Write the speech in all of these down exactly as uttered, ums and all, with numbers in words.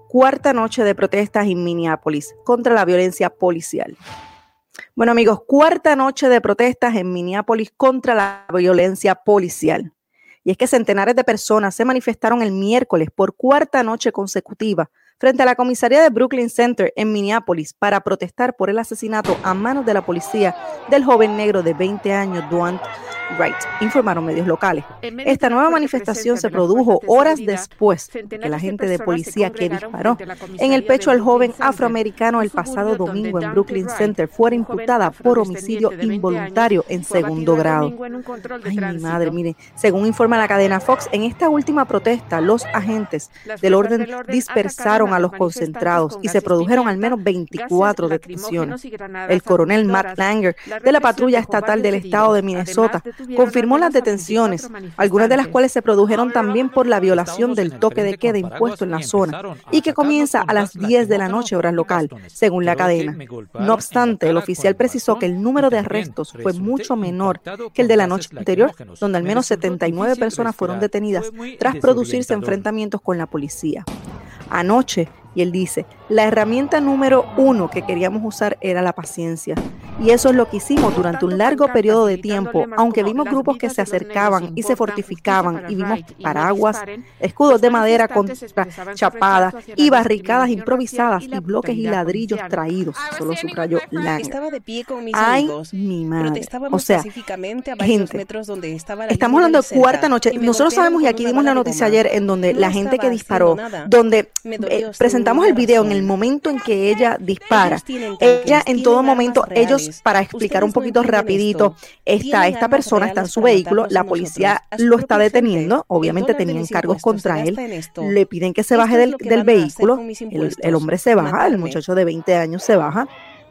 cuarta noche de protestas en Minneapolis contra la violencia policial. Bueno, amigos, cuarta noche de protestas en Minneapolis contra la violencia policial. Y es que centenares de personas se manifestaron el miércoles por cuarta noche consecutiva frente a la comisaría de Brooklyn Center en Minneapolis para protestar por el asesinato a manos de la policía del joven negro de veinte años, Daunte Wright, informaron medios locales. Esta nueva manifestación se produjo horas después de que la agente de policía que disparó en el pecho al joven afroamericano el pasado domingo en Brooklyn Center fuera imputada por homicidio involuntario en segundo grado. Ay, mi madre, miren, según informa la cadena Fox, en esta última protesta, los agentes del orden dispersaron a los concentrados y se produjeron al menos veinticuatro detenciones. El coronel Matt Langer de la patrulla estatal del estado de Minnesota confirmó las detenciones, algunas de las cuales se produjeron también por la violación del toque de queda impuesto en la zona y que comienza a las diez de la noche hora local, según la cadena. No obstante, el oficial precisó que el número de arrestos fue mucho menor que el de la noche anterior, donde al menos setenta y nueve personas fueron detenidas tras producirse enfrentamientos con la policía. Anoche, y él dice, la herramienta número uno que queríamos usar era la paciencia. Y eso es lo que hicimos durante un largo periodo de tiempo, aunque vimos grupos que se acercaban y se fortificaban y vimos paraguas, escudos de madera contra chapadas y barricadas improvisadas y bloques y ladrillos traídos, solo subrayó Langer. Estaba de pie con mis Ay, amigos. mi madre. Protestábamos O sea, pacíficamente a varios gente, metros donde estaba la estamos línea hablando del de cuarta Celta, noche. y me Nosotros golpearon sabemos, y con aquí una dimos la bala de noticia goma. ayer, en donde No la gente estaba que disparó, haciendo nada. donde Me dolió eh, sin presentamos el ninguna video en el razón. momento en que ella dispara. Ellos tienen tanques, Ella en todo tienen momento, armas ellos, reales. para explicar un Ustedes no poquito entienden rapidito, esto. está Tienen esta armas persona, está en reales su para vehículo, matarnos la a policía nosotros, a su lo está propia gente. deteniendo, El obviamente dólar de tenían mis cargos impuestos se contra él, gasta en esto. le piden que se Esto baje es del, lo que del van a hacer vehículo, con mis el, impuestos. el hombre se baja, el Matarme. muchacho de veinte años se baja,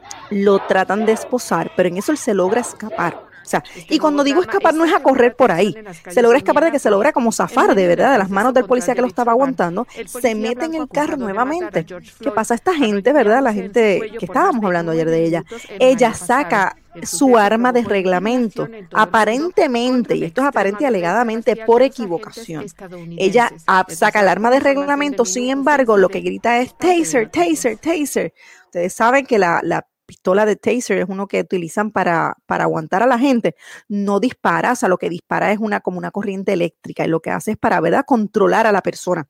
lo tratan de esposar, pero en eso él se logra escapar. O sea, y cuando digo escapar no es a correr por ahí, se logra escapar de que se logra como zafar de verdad de las manos del policía que lo estaba aguantando, se mete en el carro nuevamente. ¿Qué pasa? Esta gente, verdad? La gente que estábamos hablando ayer de ella, ella saca su arma de reglamento, aparentemente, y esto es aparente y alegadamente por equivocación. Ella ah, saca el arma de reglamento, sin embargo, lo que grita es taser, taser, taser. Ustedes saben que la, la pistola de taser es uno que utilizan para, para aguantar a la gente. No dispara, o sea, lo que dispara es una, como una corriente eléctrica y lo que hace es para, ¿verdad?, controlar a la persona.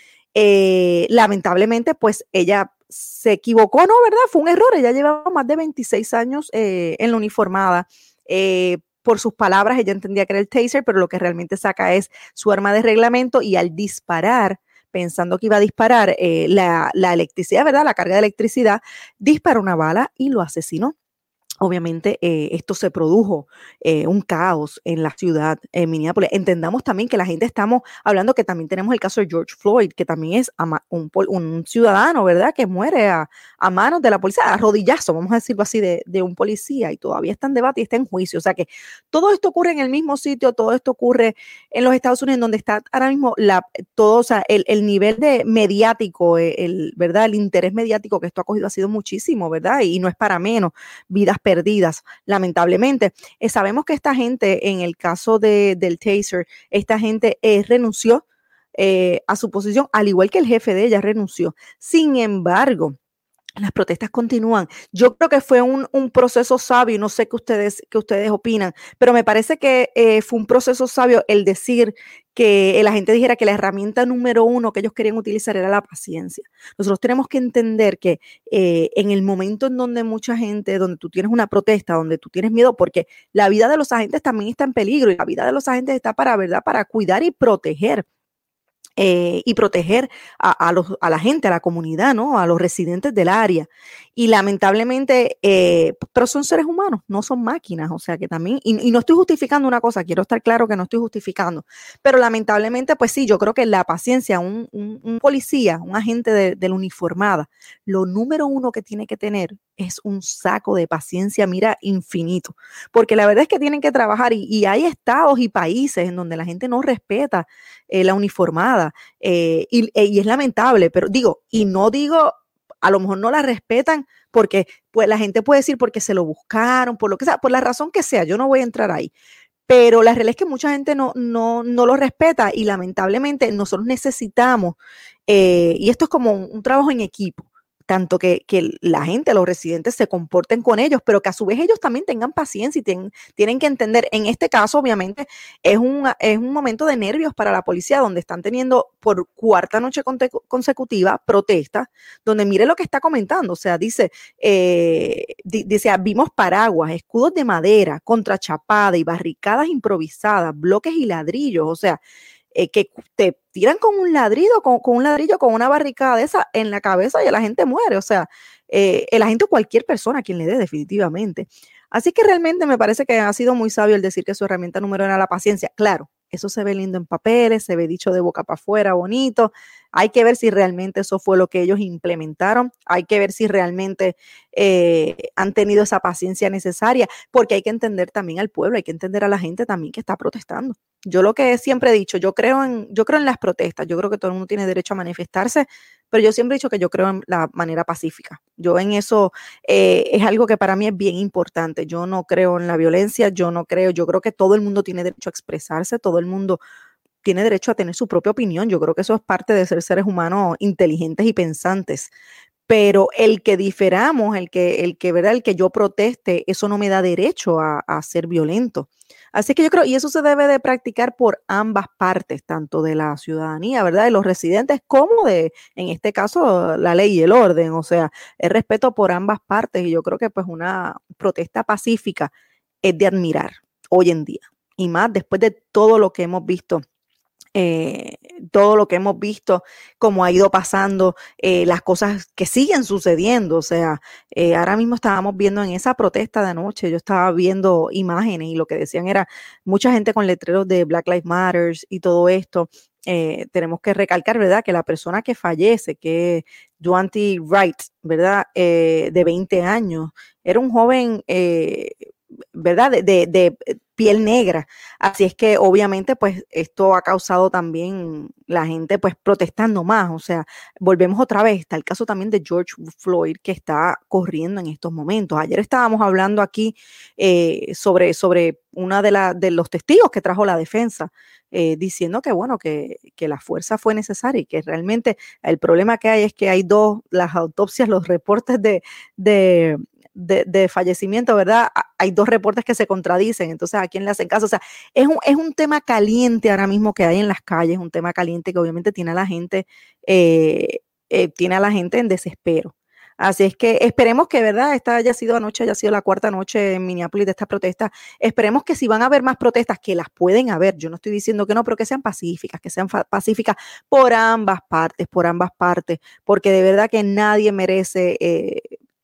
Eh, lamentablemente, pues ella se equivocó, ¿no? ¿Verdad? Fue un error. Ella llevaba más de veintiséis años eh, en la uniformada. Eh, por sus palabras, ella entendía que era el taser, pero lo que realmente saca es su arma de reglamento y al disparar, pensando que iba a disparar eh, la, la electricidad, ¿verdad? La carga de electricidad, disparó una bala y lo asesinó. Obviamente eh, esto se produjo eh, un caos en la ciudad, en Minneapolis. Entendamos también que la gente estamos hablando que también tenemos el caso de George Floyd, que también es un, un ciudadano, ¿verdad?, que muere a, a manos de la policía, a rodillazo, vamos a decirlo así, de, de un policía, y todavía está en debate y está en juicio. O sea que todo esto ocurre en el mismo sitio, todo esto ocurre en los Estados Unidos, donde está ahora mismo la, todo, o sea, el, el nivel de mediático, el, ¿verdad?, el interés mediático que esto ha cogido ha sido muchísimo, ¿verdad? Y, y no es para menos, vidas perdidas, lamentablemente. Eh, sabemos que esta gente, en el caso de, del taser, esta gente eh, renunció eh, a su posición, al igual que el jefe de ella renunció. Sin embargo, las protestas continúan. Yo creo que fue un, un proceso sabio, no sé qué ustedes, qué ustedes opinan, pero me parece que eh, fue un proceso sabio el decir que la gente dijera que la herramienta número uno que ellos querían utilizar era la paciencia. Nosotros tenemos que entender que eh, en el momento en donde mucha gente, donde tú tienes una protesta, donde tú tienes miedo, porque la vida de los agentes también está en peligro y la vida de los agentes está para, ¿verdad?, para cuidar y proteger. Eh, y proteger a, a, los, a la gente, a la comunidad, ¿no?, a los residentes del área. Y lamentablemente, eh, pero son seres humanos, no son máquinas, o sea que también, y, y no estoy justificando una cosa, quiero estar claro que no estoy justificando, pero lamentablemente, pues sí, yo creo que la paciencia, un, un, un policía, un agente de, de la uniformada, lo número uno que tiene que tener es un saco de paciencia, mira, infinito, porque la verdad es que tienen que trabajar y, y hay estados y países en donde la gente no respeta eh, la uniformada eh, y, y es lamentable, pero digo, y no digo, a lo mejor no la respetan porque pues la gente puede decir porque se lo buscaron, por lo que sea, por la razón que sea, yo no voy a entrar ahí. pero la realidad es que mucha gente no, no, no lo respeta y lamentablemente nosotros necesitamos, eh, y esto es como un, un trabajo en equipo, tanto que, que la gente, los residentes se comporten con ellos, pero que a su vez ellos también tengan paciencia y ten, tienen que entender. En este caso, obviamente, es un, es un momento de nervios para la policía, donde están teniendo por cuarta noche consecutiva protestas, donde mire lo que está comentando, o sea, dice, eh, dice, vimos paraguas, escudos de madera, contrachapada y barricadas improvisadas, bloques y ladrillos, o sea, Eh, que te tiran con un ladrillo, con, con, un ladrillo, con una barricada de esa en la cabeza y la gente muere. O sea, eh, el agente o cualquier persona a quien le dé, definitivamente. Así que realmente me parece que ha sido muy sabio el decir que su herramienta número uno era la paciencia. Claro, eso se ve lindo en papeles, se ve dicho de boca para afuera, bonito. Hay que ver si realmente eso fue lo que ellos implementaron. Hay que ver si realmente eh, han tenido esa paciencia necesaria, porque hay que entender también al pueblo, hay que entender a la gente también que está protestando. Yo lo que siempre he dicho, yo creo en, yo creo en las protestas, yo creo que todo el mundo tiene derecho a manifestarse, pero yo siempre he dicho que yo creo en la manera pacífica. Yo en eso eh, es algo que para mí es bien importante. Yo no creo en la violencia, yo no creo, yo creo que todo el mundo tiene derecho a expresarse, todo el mundo tiene derecho a tener su propia opinión. Yo creo que eso es parte de ser seres humanos inteligentes y pensantes. Pero el que diferamos, el que, el que, ¿verdad? El que yo proteste, eso no me da derecho a, a ser violento. Así que yo creo, y eso se debe de practicar por ambas partes, tanto de la ciudadanía, ¿verdad? De los residentes, como de, en este caso, la ley y el orden. O sea, el respeto por ambas partes. Y yo creo que pues una protesta pacífica es de admirar hoy en día. Y más después de todo lo que hemos visto. Eh, todo lo que hemos visto, cómo ha ido pasando, eh, las cosas que siguen sucediendo. O sea, eh, ahora mismo estábamos viendo en esa protesta de anoche, yo estaba viendo imágenes y lo que decían era mucha gente con letreros de Black Lives Matter y todo esto. Eh, tenemos que recalcar, ¿verdad?, que la persona que fallece, que es Duante Wright, ¿verdad?, eh, de veinte años, era un joven, eh, ¿verdad?, de, de, de piel negra. Así es que obviamente pues esto ha causado también la gente pues protestando más. O sea, volvemos otra vez, está el caso también de George Floyd, que está corriendo en estos momentos. Ayer estábamos hablando aquí eh, sobre, sobre una de, la, de los testigos que trajo la defensa, eh, diciendo que bueno, que, que la fuerza fue necesaria y que realmente el problema que hay es que hay dos, las autopsias, los reportes de, de De, de fallecimiento, ¿verdad? Hay dos reportes que se contradicen, entonces ¿a quién le hacen caso? O sea, es un, es un tema caliente ahora mismo que hay en las calles, un tema caliente que obviamente tiene a la gente, eh, eh, tiene a la gente en desespero. Así es que esperemos que, ¿verdad?, esta haya sido anoche, haya sido la cuarta noche en Minneapolis de esta protesta. Esperemos que si van a haber más protestas, que las pueden haber, yo no estoy diciendo que no, pero que sean pacíficas, que sean pacíficas por ambas partes, por ambas partes, porque de verdad que nadie merece eh,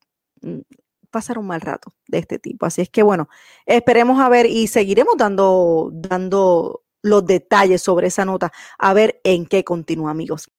pasar un mal rato de este tipo. Así es que bueno, esperemos a ver y seguiremos dando, dando los detalles sobre esa nota, a ver en qué continúa, amigos.